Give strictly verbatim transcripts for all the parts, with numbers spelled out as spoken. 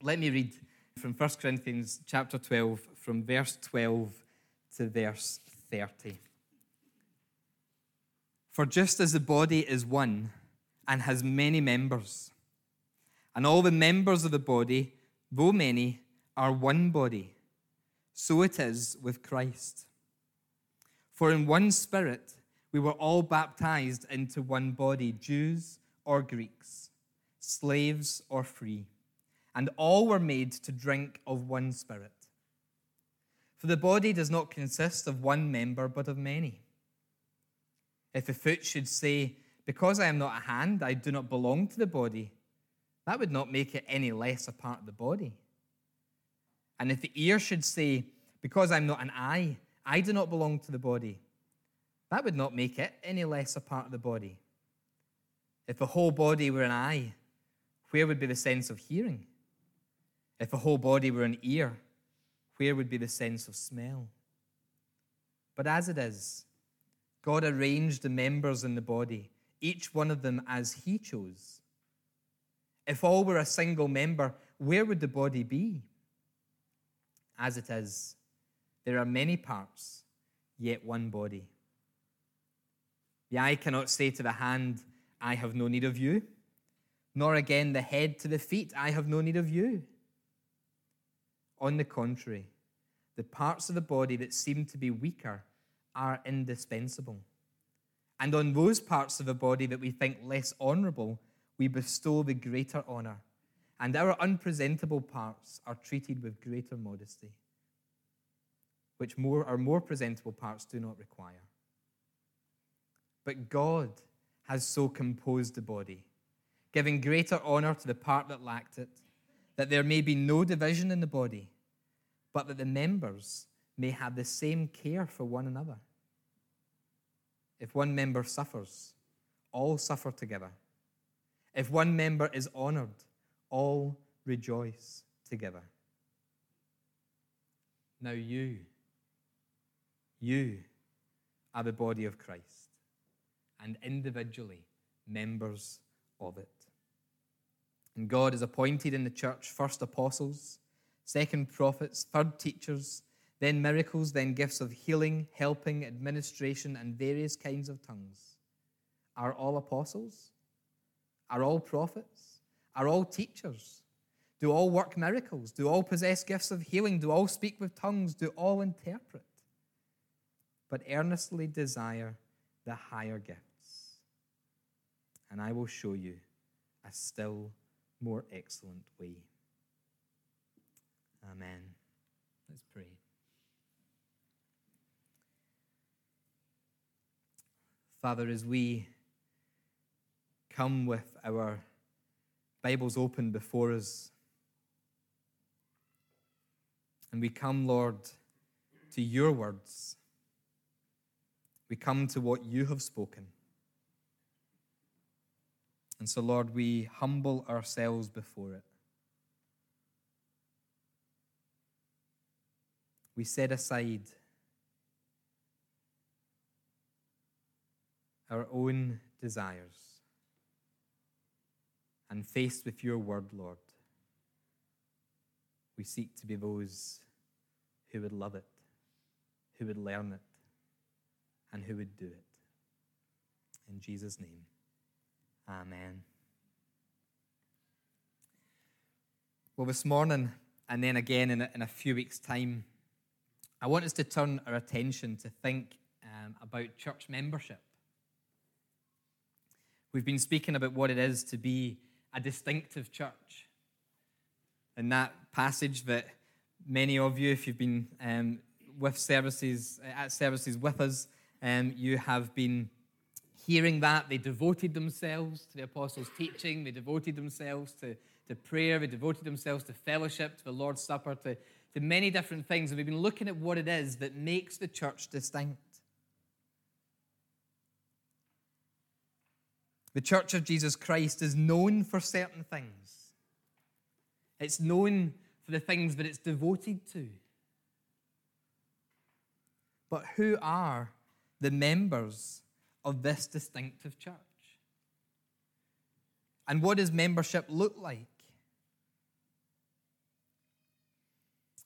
Let me read from First Corinthians chapter twelve, from verse twelve to verse thirty. For just as the body is one and has many members, and all the members of the body, though many, are one body, so it is with Christ. For in one Spirit we were all baptized into one body, Jews or Greeks, slaves or free, and all were made to drink of one Spirit. For the body does not consist of one member, but of many. If the foot should say, because I am not a hand, I do not belong to the body, that would not make it any less a part of the body. And if the ear should say, because I'm not an eye, I do not belong to the body, that would not make it any less a part of the body. If the whole body were an eye, where would be the sense of hearing? If the whole body were an ear, where would be the sense of smell? But as it is, God arranged the members in the body, each one of them as he chose. If all were a single member, where would the body be? As it is, there are many parts, yet one body. The eye cannot say to the hand, I have no need of you, nor again the head to the feet, I have no need of you. On the contrary, the parts of the body that seem to be weaker are indispensable. And on those parts of the body that we think less honorable, we bestow the greater honor, and our unpresentable parts are treated with greater modesty, which more our more presentable parts do not require. But God has so composed the body, giving greater honor to the part that lacked it, that there may be no division in the body, but that the members may have the same care for one another. If one member suffers, all suffer together. If one member is honored, all rejoice together. Now you, you are the body of Christ, and individually members of it. And God has appointed in the church first apostles, second prophets, third teachers, then miracles, then gifts of healing, helping, administration, and various kinds of tongues. Are all apostles? Are all prophets? Are all teachers? Do all work miracles? Do all possess gifts of healing? Do all speak with tongues? Do all interpret? But earnestly desire the higher gifts, and I will show you a still more excellent way. Amen. Let's pray. Father, as we come with our Bibles open before us, and we come, Lord, to your words, we come to what you have spoken. And so, Lord, we humble ourselves before it. We set aside our own desires, and faced with your word, Lord, we seek to be those who would love it, who would learn it, and who would do it. In Jesus' name, amen. Well, this morning, and then again in a, in a few weeks' time, I want us to turn our attention to think um, about church membership. We've been speaking about what it is to be a distinctive church. And that passage that many of you, if you've been um, with services, at services with us, um, you have been hearing that. They devoted themselves to the apostles' teaching. They devoted themselves to, to prayer. They devoted themselves to fellowship, to the Lord's Supper, to, to many different things. And we've been looking at what it is that makes the church distinct. The Church of Jesus Christ is known for certain things. It's known for the things that it's devoted to. But who are the members of this distinctive church? And what does membership look like?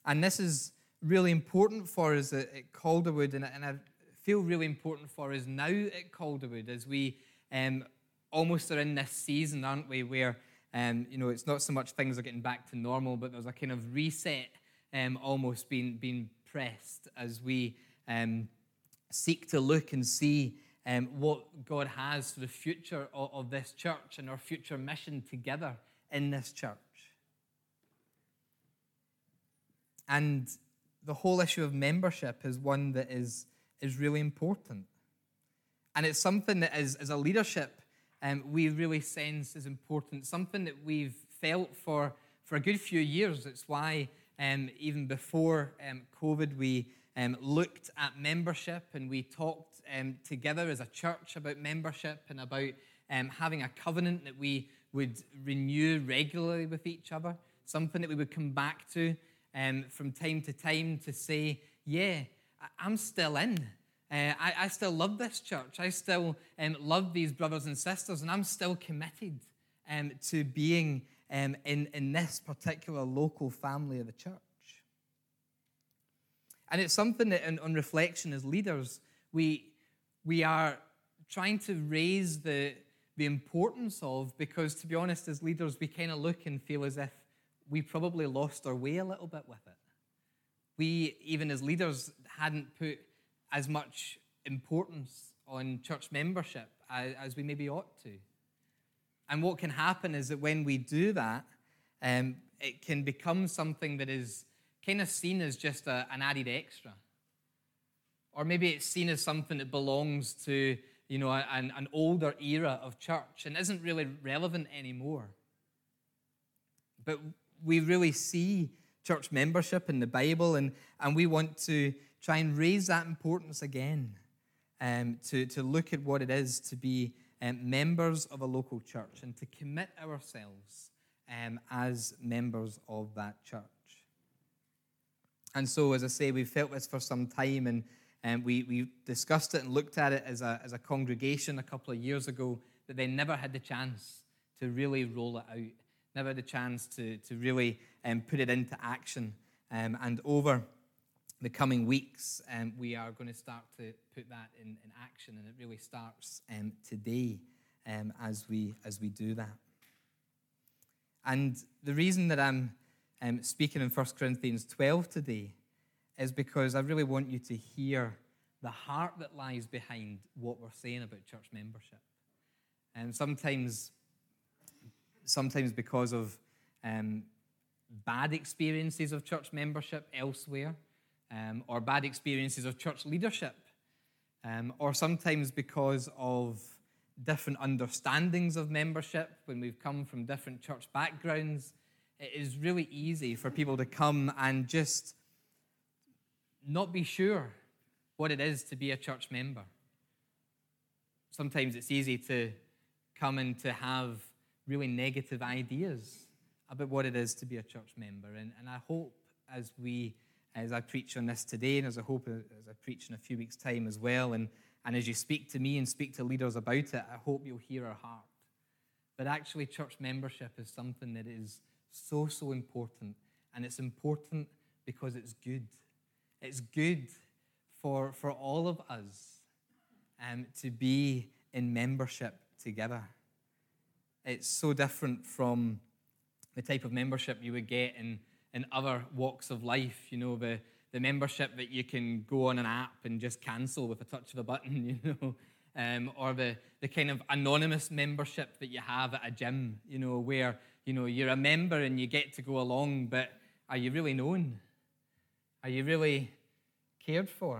And this is really important for us at, at Calderwood, and, and I feel really important for us now at Calderwood as we um, almost are in this season, aren't we, where um, you know, it's not so much things are getting back to normal, but there's a kind of reset um, almost being, being pressed as we um, seek to look and see um, what God has for the future of, of this church and our future mission together in this church. And the whole issue of membership is one that is, is really important. And it's something that as, as a leadership, um, we really sense is important, something that we've felt for, for a good few years. It's why um, even before um, COVID, we um, looked at membership and we talked um, together as a church about membership and about um, having a covenant that we would renew regularly with each other, something that we would come back to Um, from time to time to say, yeah, I'm still in. Uh, I, I still love this church. I still um, love these brothers and sisters, and I'm still committed um, to being um, in, in this particular local family of the church. And it's something that, in, on reflection as leaders, we, we are trying to raise the, the importance of, because to be honest, as leaders, we kind of look and feel as if we probably lost our way a little bit with it. We, even as leaders, hadn't put as much importance on church membership as, as we maybe ought to. And what can happen is that when we do that, um, it can become something that is kind of seen as just a, an added extra. Or maybe it's seen as something that belongs to, you know, an, an older era of church and isn't really relevant anymore. But we really see church membership in the Bible, and, and we want to try and raise that importance again, um, to, to look at what it is to be um, members of a local church and to commit ourselves um, as members of that church. And so, as I say, we've felt this for some time, and um, we, we discussed it and looked at it as a, as a congregation a couple of years ago, but they never had the chance to really roll it out. Never had a chance to, to really um, put it into action. Um, and over the coming weeks, um, we are going to start to put that in, in action. And it really starts um, today um, as we as we do that. And the reason that I'm um, speaking in First Corinthians twelve today is because I really want you to hear the heart that lies behind what we're saying about church membership. And sometimes... Sometimes because of um, bad experiences of church membership elsewhere, um, or bad experiences of church leadership, um, or sometimes because of different understandings of membership when we've come from different church backgrounds. It is really easy for people to come and just not be sure what it is to be a church member. Sometimes it's easy to come and to have really negative ideas about what it is to be a church member. And, and I hope as we, as I preach on this today, and as I hope as I preach in a few weeks' time as well, and, and as you speak to me and speak to leaders about it, I hope you'll hear our heart. But actually, church membership is something that is so, so important. And it's important because it's good. It's good for, for all of us um, to be in membership together. It's so different from the type of membership you would get in, in other walks of life. You know, the, the membership that you can go on an app and just cancel with a touch of a button, you know, um, or the, the kind of anonymous membership that you have at a gym, you know, where, you know, you're a member and you get to go along, but are you really known? Are you really cared for?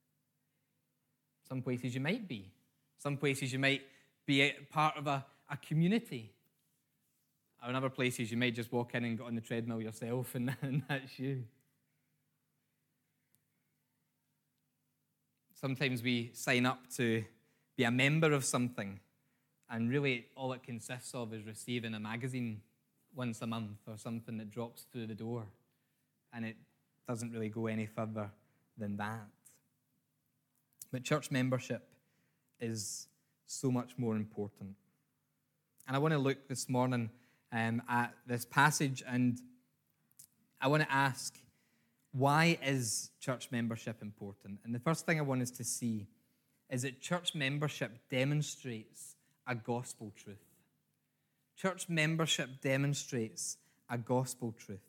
Some places you might be. Some places you might be a part of a a community. Or in other places, you might just walk in and get on the treadmill yourself, and, and that's you. Sometimes we sign up to be a member of something, and really all it consists of is receiving a magazine once a month or something that drops through the door, and it doesn't really go any further than that. But church membership is so much more important. And I want to look this morning um, at this passage, and I want to ask, Why is church membership important? And the first thing I want us to see is that church membership demonstrates a gospel truth. Church membership demonstrates a gospel truth.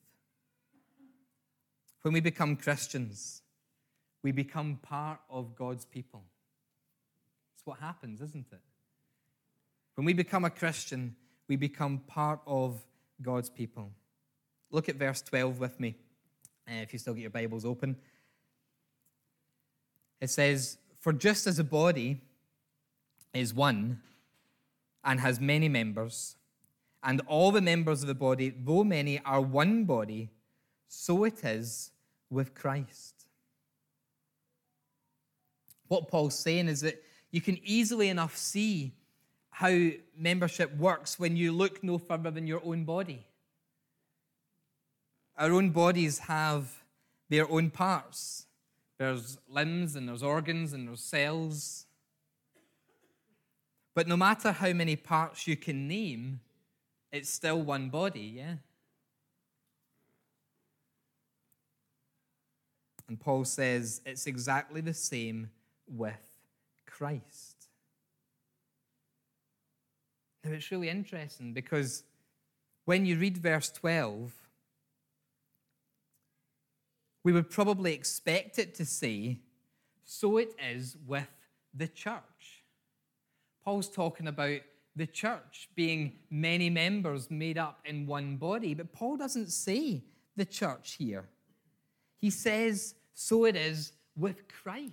When we become Christians, we become part of God's people. It's what happens, isn't it? When we become a Christian, we become part of God's people. Look at verse twelve with me, uh, if you still get your Bibles open. It says, "For just as a body is one and has many members, and all the members of the body, though many, are one body, so it is with Christ." What Paul's saying is that you can easily enough see how membership works when you look no further than your own body. Our own bodies have their own parts. There's limbs and there's organs and there's cells. But no matter how many parts you can name, it's still one body, yeah? And Paul says it's exactly the same with Christ. Now, it's really interesting because when you read verse twelve, we would probably expect it to say, so it is with the church. Paul's talking about the church being many members made up in one body, but Paul doesn't say the church here. He says, so it is with Christ.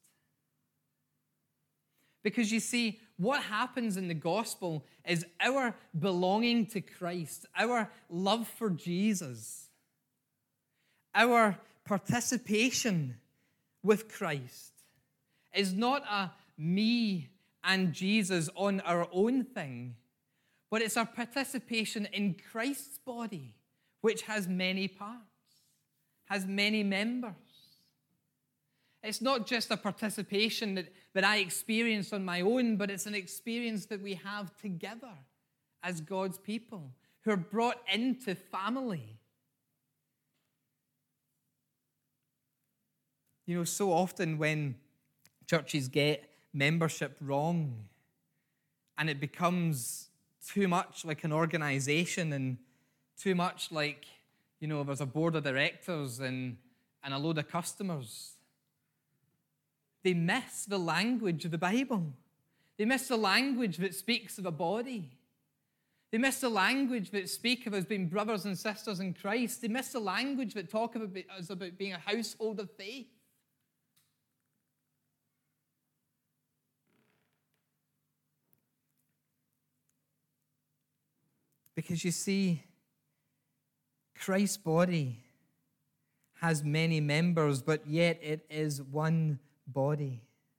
Because you see, what happens in the gospel is our belonging to Christ, our love for Jesus, our participation with Christ is not a me and Jesus on our own thing, but it's our participation in Christ's body, which has many parts, has many members. It's not just a participation that, that I experience on my own, but it's an experience that we have together as God's people who are brought into family. You know, so often when churches get membership wrong and it becomes too much like an organization and too much like, you know, there's a board of directors and, and a load of customers, they miss the language of the Bible. They miss the language that speaks of a body. They miss the language that speak of us being brothers and sisters in Christ. They miss the language that talk about us about being a household of faith. Because you see, Christ's body has many members, but yet it is one body.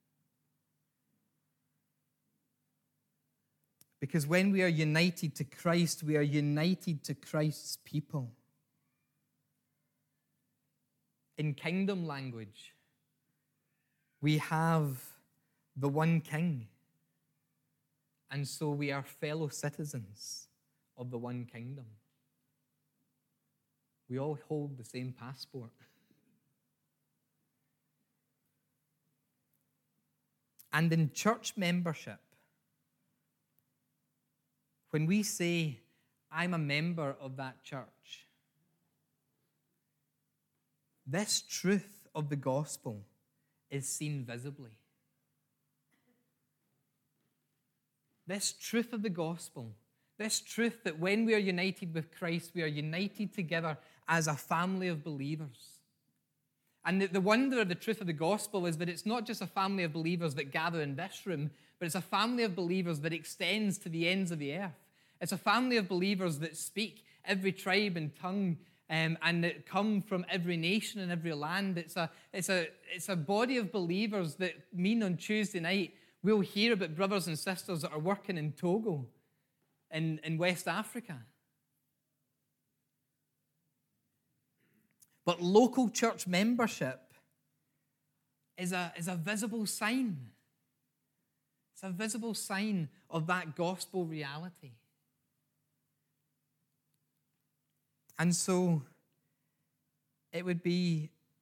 Because when we are united to Christ, we are united to Christ's people. In kingdom language, we have the one king, and so we are fellow citizens of the one kingdom. We all hold the same passport. And in church membership, when we say, I'm a member of that church, this truth of the gospel is seen visibly. This truth of the gospel, this truth that when we are united with Christ, we are united together as a family of believers. And the, the wonder of the truth of the gospel is that it's not just a family of believers that gather in this room, but it's a family of believers that extends to the ends of the earth. It's a family of believers that speak every tribe and tongue um, and that come from every nation and every land. It's a, it's, a, it's a body of believers that mean on Tuesday night we'll hear about brothers and sisters that are working in Togo, in, in West Africa. But local church membership is a, is a visible sign. It's a visible sign of that gospel reality. And so it would be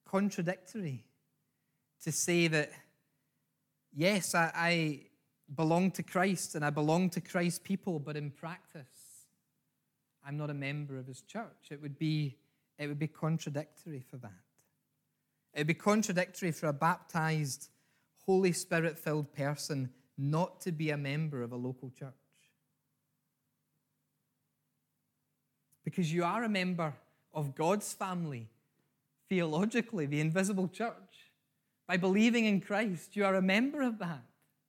contradictory to say that, yes, I, I belong to Christ and I belong to Christ's people, but in practice, I'm not a member of his church. It would be, it would be contradictory for that. It would be contradictory for a baptized, Holy Spirit-filled person not to be a member of a local church. Because you are a member of God's family, theologically, the invisible church. By believing in Christ, you are a member of that.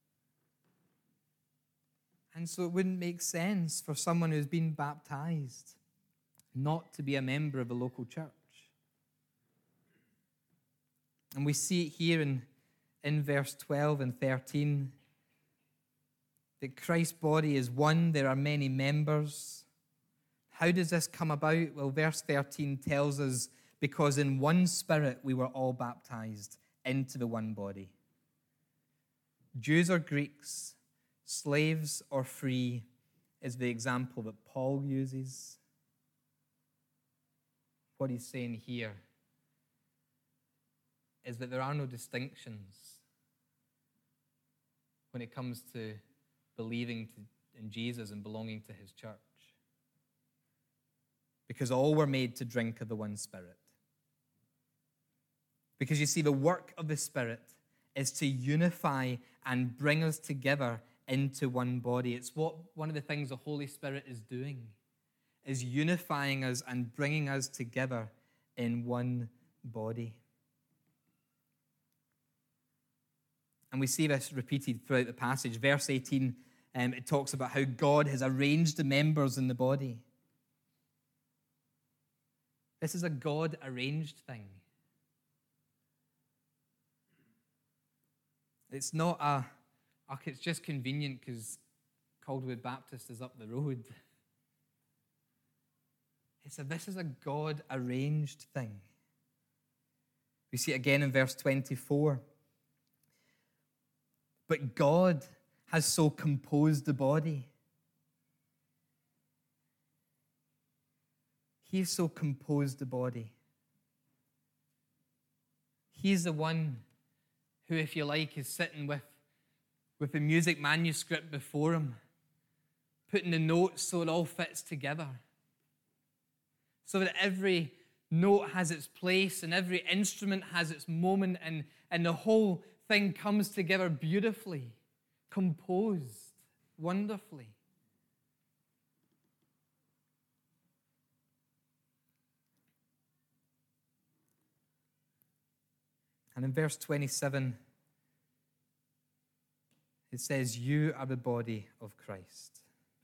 And so it wouldn't make sense for someone who's been baptized not to be a member of a local church. And we see it here in, in verse twelve and thirteen that Christ's body is one, there are many members. How does this come about? Well, verse thirteen tells us, because in one Spirit we were all baptized into the one body. Jews or Greeks, slaves or free, is the example that Paul uses. What he's saying here is that there are no distinctions when it comes to believing to, in Jesus and belonging to his church. Because all were made to drink of the one Spirit. Because you see, the work of the Spirit is to unify and bring us together into one body. It's what one of the things the Holy Spirit is doing, is unifying us and bringing us together in one body. And we see this repeated throughout the passage. Verse eighteen, um, it talks about how God has arranged the members in the body. This is a God-arranged thing. It's not a, oh, it's just convenient because Caldwood Baptist is up the road. It's a, this is a God-arranged thing. We see it again in verse twenty-four. But God has so composed the body. He has so composed the body. He's the one who, if you like, is sitting with, with the music manuscript before him, putting the notes so it all fits together. So that every note has its place and every instrument has its moment, and, and the whole thing comes together beautifully, composed, wonderfully. And in verse twenty-seven, it says, you are the body of Christ.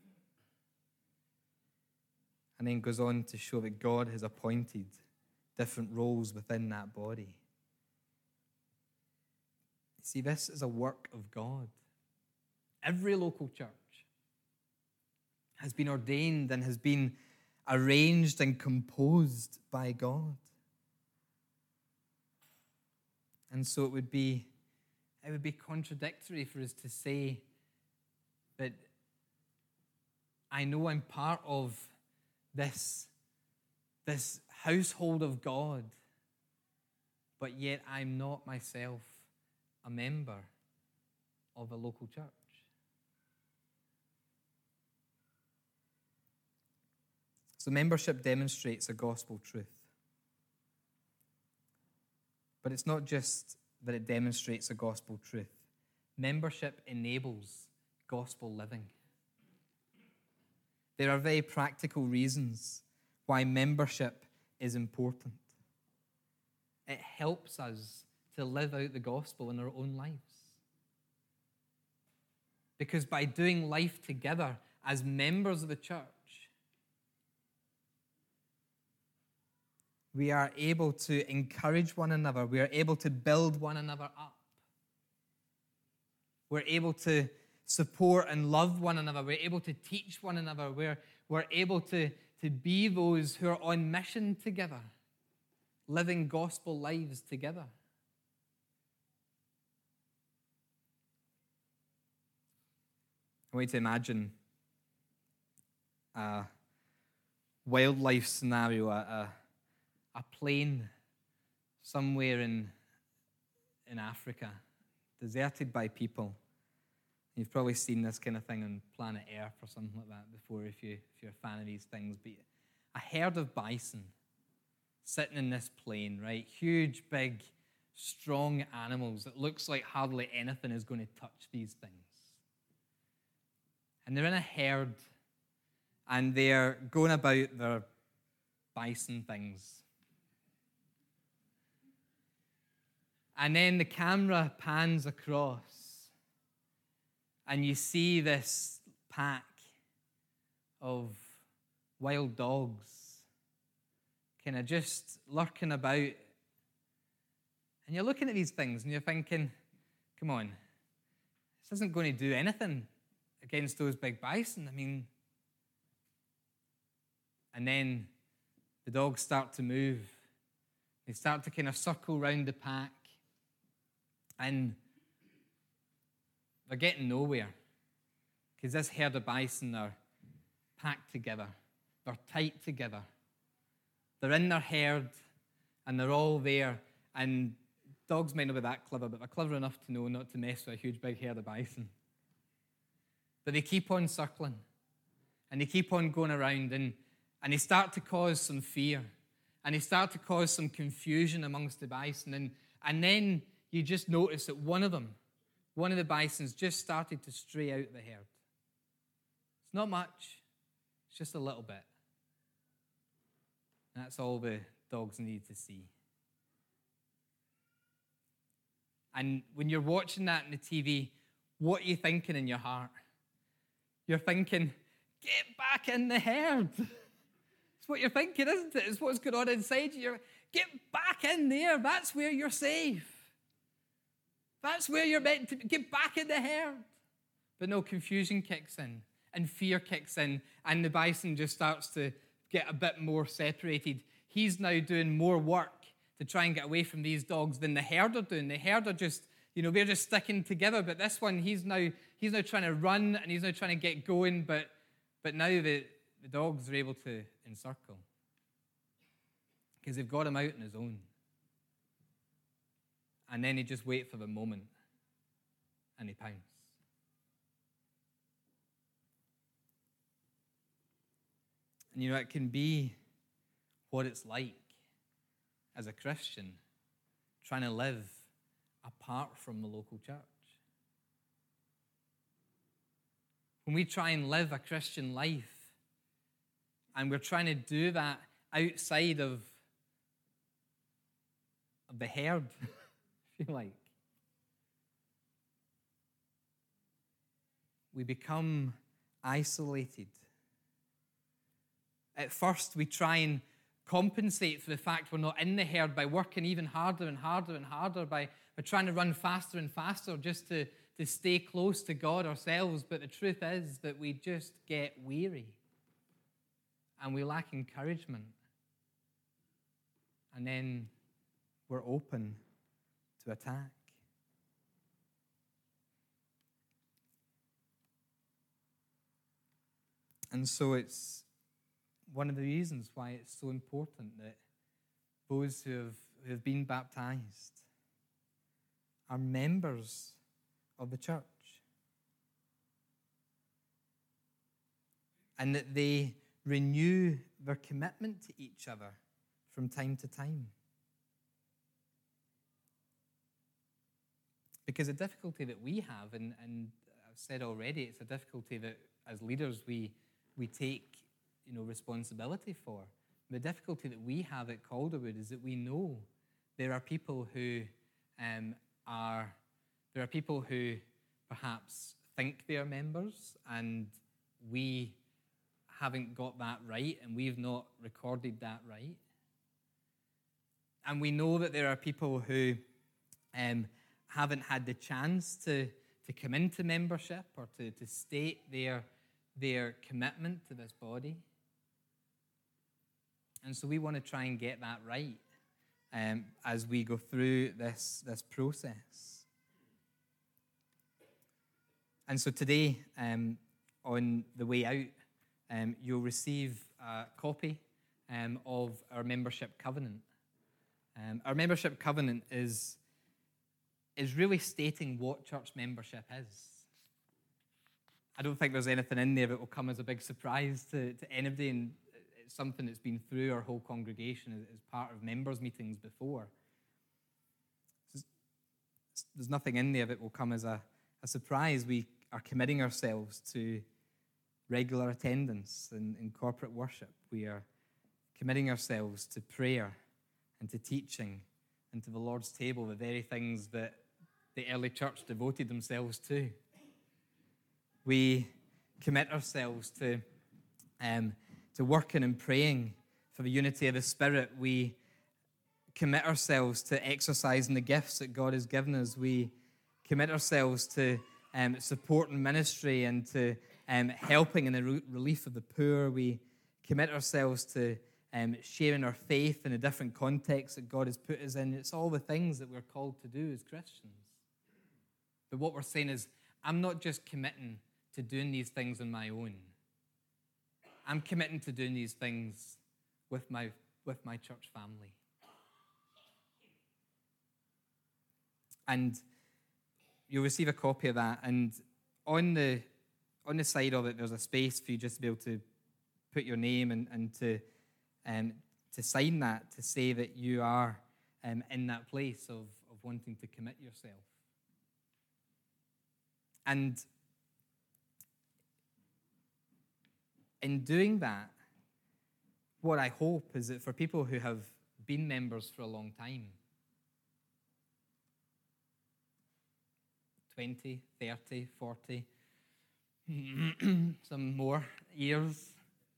And then goes on to show that God has appointed different roles within that body. See, this is a work of God. Every local church has been ordained and has been arranged and composed by God. And so it would be, it would be contradictory for us to say that I know I'm part of this, this household of God, but yet I'm not myself a member of a local church. So membership demonstrates a gospel truth. But it's not just that it demonstrates a gospel truth. Membership enables gospel living. There are very practical reasons why membership is important. It helps us to live out the gospel in our own lives. Because by doing life together as members of the church, we are able to encourage one another. We are able to build one another up. We're able to support and love one another. We're able to teach one another. We're, we're able to, to be those who are on mission together, living gospel lives together. I want you to imagine a wildlife scenario, a, a, a plane somewhere in, in Africa, deserted by people. You've probably seen this kind of thing on Planet Earth or something like that before if, you, if you're a fan of these things. But a herd of bison sitting in this plain, right? Huge, big, strong animals. It looks like hardly anything is going to touch these things. And they're in a herd, and they're going about their bison things. And then the camera pans across, and you see this pack of wild dogs kind of just lurking about. And you're looking at these things and you're thinking, come on, this isn't going to do anything against those big bison. I mean, and then the dogs start to move. They start to kind of circle around the pack. And they're getting nowhere because this herd of bison are packed together. They're tight together. They're in their herd, and they're all there. And dogs might not be that clever, but they're clever enough to know not to mess with a huge big herd of bison. But they keep on circling, and they keep on going around, and, and they start to cause some fear, and they start to cause some confusion amongst the bison. And, and then you just notice that one of them, one of the bisons just started to stray out of the herd. It's not much. It's just a little bit. And that's all the dogs need to see. And when you're watching that on the T V, what are you thinking in your heart? You're thinking, get back in the herd. It's what you're thinking, isn't it? It's what's going on inside you. You're, get back in there. That's where you're safe. That's where you're meant to get back in the herd. But no, confusion kicks in and fear kicks in, and the bison just starts to get a bit more separated. He's now doing more work to try and get away from these dogs than the herd are doing. The herd are just, you know, they're just sticking together. But this one, he's now he's now trying to run and he's now trying to get going. But but now the, the dogs are able to encircle because they've got him out on his own. And then he just wait for the moment, and he pounce. And you know, it can be what it's like as a Christian trying to live apart from the local church. When we try and live a Christian life, and we're trying to do that outside of, of the herd, if you like, we become isolated. At first, we try and compensate for the fact we're not in the herd by working even harder and harder and harder, by, by trying to run faster and faster just to, to stay close to God ourselves. But the truth is that we just get weary and we lack encouragement. And then we're open to attack. And so it's one of the reasons why it's so important that those who have, who have been baptized are members of the church. And that they renew their commitment to each other from time to time. Because the difficulty that we have, and, and I've said already, it's a difficulty that as leaders we we take, you know, responsibility for. The difficulty that we have at Calderwood is that we know there are people who um, are, there are people who perhaps think they are members, and we haven't got that right, and we've not recorded that right. And we know that there are people who um, haven't had the chance to, to come into membership or to, to state their their commitment to this body. And so we want to try and get that right um, as we go through this, this process. And so today, um, on the way out, um, you'll receive a copy um, of our membership covenant. Um, our membership covenant is, is really stating what church membership is. I don't think there's anything in there that will come as a big surprise to, to anybody, and it's something that's been through our whole congregation as, as part of members' meetings before. There's nothing in there that will come as a, a surprise. We are committing ourselves to regular attendance in, in corporate worship. We are committing ourselves to prayer and to teaching and to the Lord's table, the very things that the early church devoted themselves to. We commit ourselves to, um, to working and praying for the unity of the Spirit. We commit ourselves to exercising the gifts that God has given us. We commit ourselves to um, supporting ministry and to um, helping in the re- relief of the poor. We commit ourselves to um, sharing our faith in the different contexts that God has put us in. It's all the things that we're called to do as Christians. But what we're saying is, I'm not just committing to doing these things on my own. I'm committing to doing these things with my, with my church family. And you'll receive a copy of that. And on the on the side of it, there's a space for you just to be able to put your name and, and to um, to sign that, to say that you are um, in that place of, of wanting to commit yourself. And in doing that, what I hope is that for people who have been members for a long time, twenty, thirty, forty, some more years,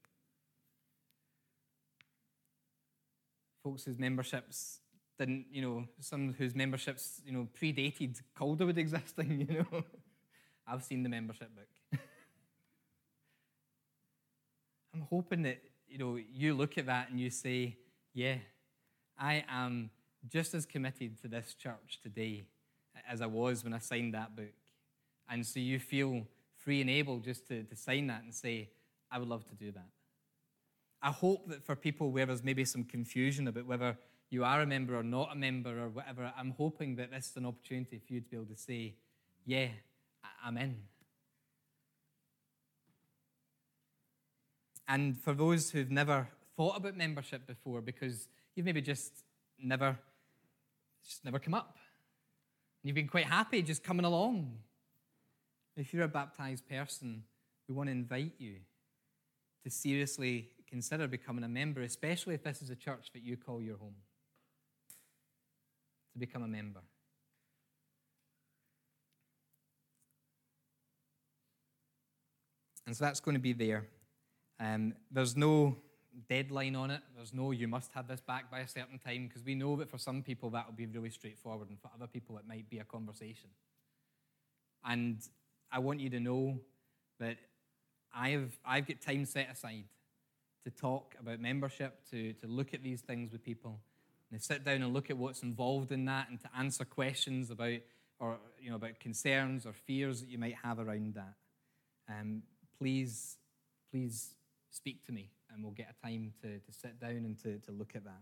folks whose memberships didn't, you know, some whose memberships, you know, predated Calderwood existing, you know. I've seen the membership book. I'm hoping that, you know, you look at that and you say, yeah, I am just as committed to this church today as I was when I signed that book. And so you feel free and able just to, to sign that and say, I would love to do that. I hope that for people where there's maybe some confusion about whether you are a member or not a member or whatever, I'm hoping that this is an opportunity for you to be able to say, yeah, I'm in. And for those who've never thought about membership before, because you've maybe just never, it's just never come up. You've been quite happy just coming along. If you're a baptized person, we want to invite you to seriously consider becoming a member, especially if this is a church that you call your home, to become a member. And so that's going to be there. Um, there's no deadline on it. There's no, you must have this back by a certain time, because we know that for some people that will be really straightforward, and for other people it might be a conversation. And I want you to know that I've I've got time set aside to talk about membership, to, to look at these things with people, and to sit down and look at what's involved in that, and to answer questions about, or you know, about concerns or fears that you might have around that. Um, please, please speak to me, and we'll get a time to, to sit down and to, to look at that.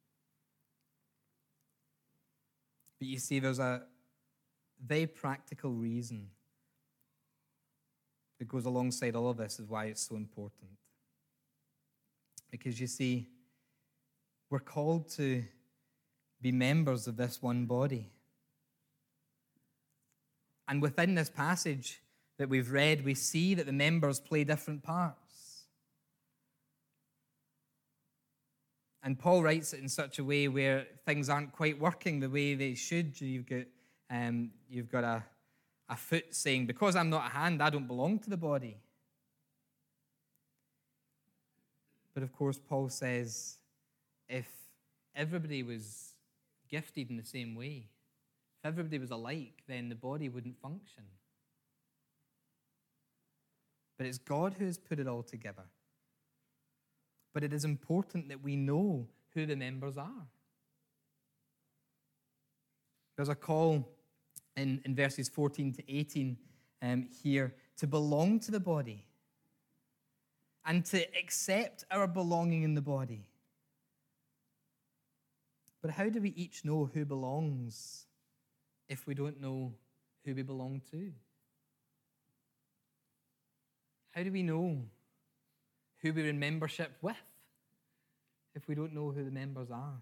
But you see, there's a very practical reason that goes alongside all of this is why it's so important. Because you see, we're called to be members of this one body. And within this passage that we've read, we see that the members play different parts. And Paul writes it in such a way where things aren't quite working the way they should. You've got, um, you've got a, a foot saying, because I'm not a hand, I don't belong to the body. But of course, Paul says, if everybody was gifted in the same way, if everybody was alike, then the body wouldn't function. But it's God who has put it all together. But it is important that we know who the members are. There's a call in, in verses fourteen to eighteen um, here to belong to the body and to accept our belonging in the body. But how do we each know who belongs if we don't know who we belong to? How do we know who we're in membership with if we don't know who the members are?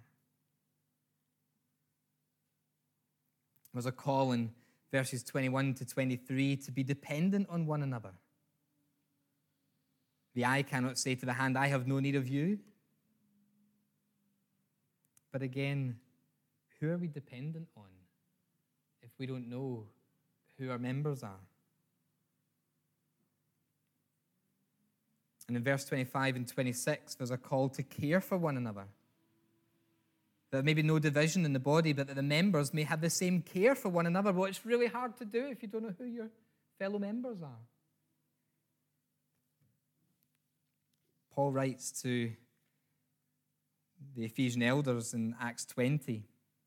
There's a call in verses twenty-one to twenty-three to be dependent on one another. The eye cannot say to the hand, I have no need of you. But again, who are we dependent on if we don't know who our members are? And in verse twenty-five and twenty-six, there's a call to care for one another. There may be no division in the body, but that the members may have the same care for one another. Well, it's really hard to do if you don't know who your fellow members are. Paul writes to the Ephesian elders in Acts twenty.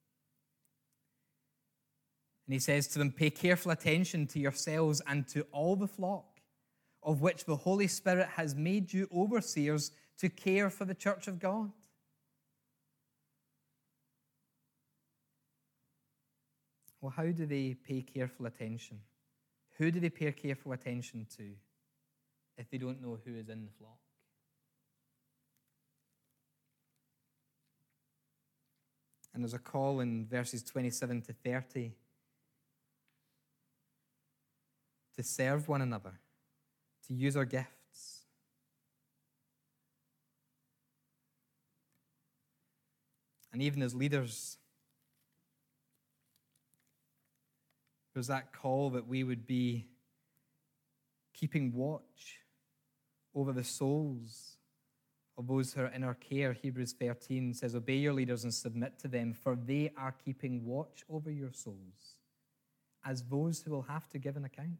And he says to them, pay careful attention to yourselves and to all the flock, of which the Holy Spirit has made you overseers to care for the church of God. Well, how do they pay careful attention? Who do they pay careful attention to if they don't know who is in the flock? And there's a call in verses twenty-seven to thirty to serve one another, to use our gifts. And even as leaders, there's that call that we would be keeping watch over the souls of those who are in our care. Hebrews thirteen says, obey your leaders and submit to them, for they are keeping watch over your souls as those who will have to give an account.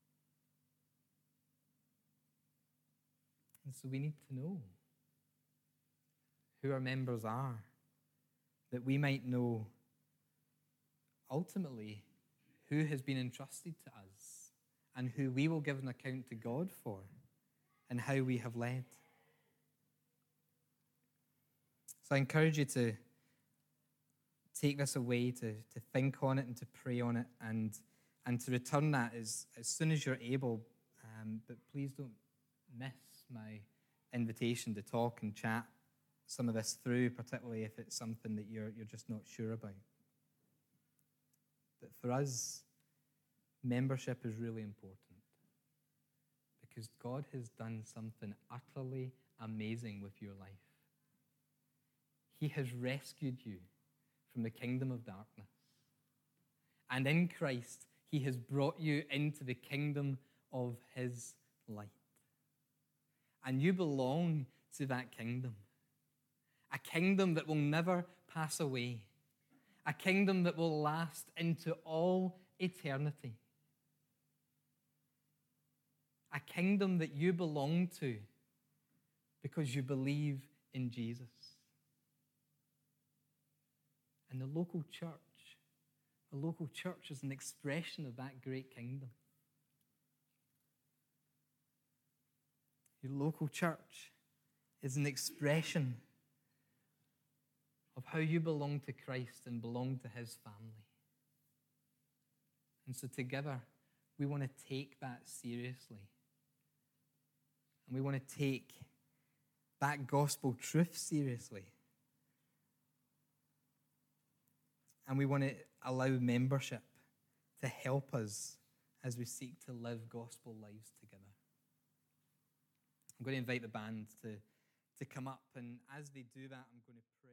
And so we need to know who our members are, that we might know ultimately who has been entrusted to us and who we will give an account to God for and how we have led. So I encourage you to take this away, to, to think on it and to pray on it, and, and to return that as, as soon as you're able. Um, but please don't miss my invitation to talk and chat some of this through, particularly if it's something that you're, you're just not sure about. But for us, membership is really important because God has done something utterly amazing with your life. He has rescued you from the kingdom of darkness. And in Christ, he has brought you into the kingdom of his light. And you belong to that kingdom. A kingdom that will never pass away. A kingdom that will last into all eternity. A kingdom that you belong to because you believe in Jesus. And the local church, the local church is an expression of that great kingdom. Your local church is an expression of how you belong to Christ and belong to his family. And so together, we want to take that seriously. And we want to take that gospel truth seriously. And we want to allow membership to help us as we seek to live gospel lives together. I'm going to invite the band to, to come up, and as they do that, I'm going to pray.